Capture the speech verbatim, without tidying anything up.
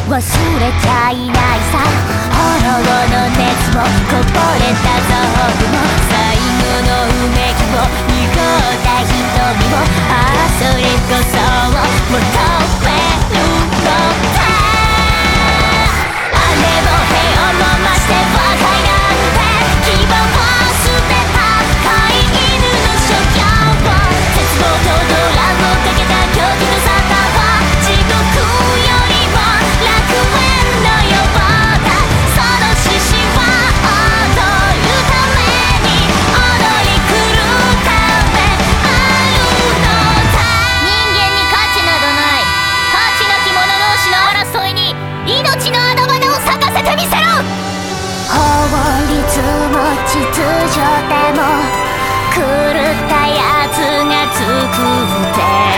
忘れちゃいないさ。炎の熱もこぼれた臓器も最後のうめきも濁った瞳も、ああそれこそを求めるのだ。雨も部を飲まして我がなんて牙を捨てた飼い犬の所業を、絶望とドラをかけた狂気の沙汰は地獄よりも楽園のようだ。その獅子は踊るために踊り狂うためあるのだ。人間に価値などない。価値なき者同士の争いに命のあだ花を咲かせてみせろ。法律も秩序でも狂ったやつが作って